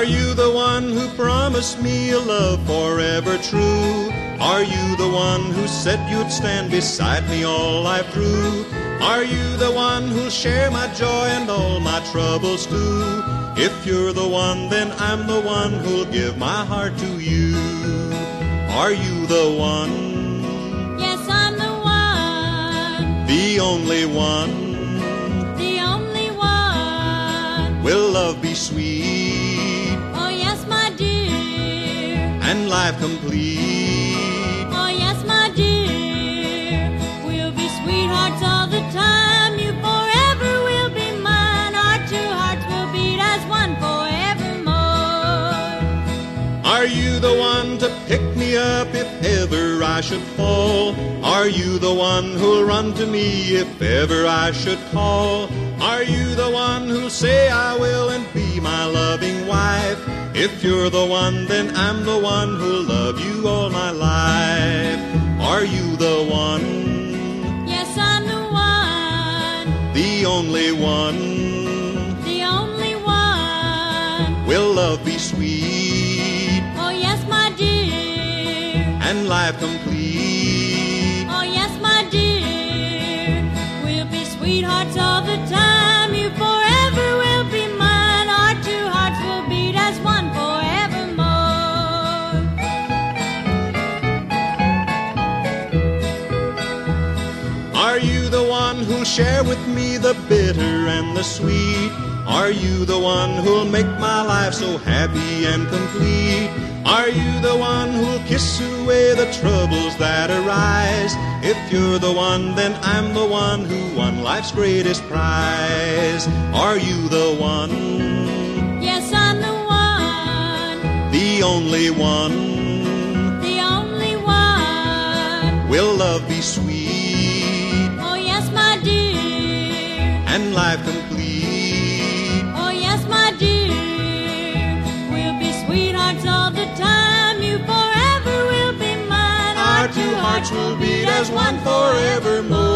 Are you the one who promised me a love forever true? Are you the one who said you'd stand beside me all life through? Are you the one who'll share my joy and all my troubles too? If you're the one, then I'm the one who'll give my heart to you. Are you the one? Yes, I'm the one. The only one? The only one. Will love be sweet? Oh, yes, my dear. And life complete? Oh, yes, my dear. We'll be sweethearts all the time. You forever will be mine. Our two hearts will beat as one forevermore. Are you the one to pick me up if ever I should fall? Are you the one who'll run to me if ever I should call? Are you the one who'll say I will and be my loving wife? If you're the one, then I'm the one who'll love you all my life. Are you the one? Yes, I'm the one. The only one? The only one. Will love be sweet? Oh, yes, my dear. And life complete? Oh, yes, my dear. We'll be sweethearts all the time. You forever will be mine. Our two hearts will beat as one forevermore. Are you the one who'll share with me the bitter and the sweet? Are you the one who'll make my life so happy and complete? Are you the one who'll kiss away the troubles that arise? If you're the one, then I'm the one who won life's greatest prize. Are you the one? Yes, I'm the one. The only one? The only one. Will love be sweet? Oh, yes, my dear. And life complete? Oh, yes, my dear. We'll be sweethearts all the time. You forever will be mine. Our two hearts will beat as one forevermore.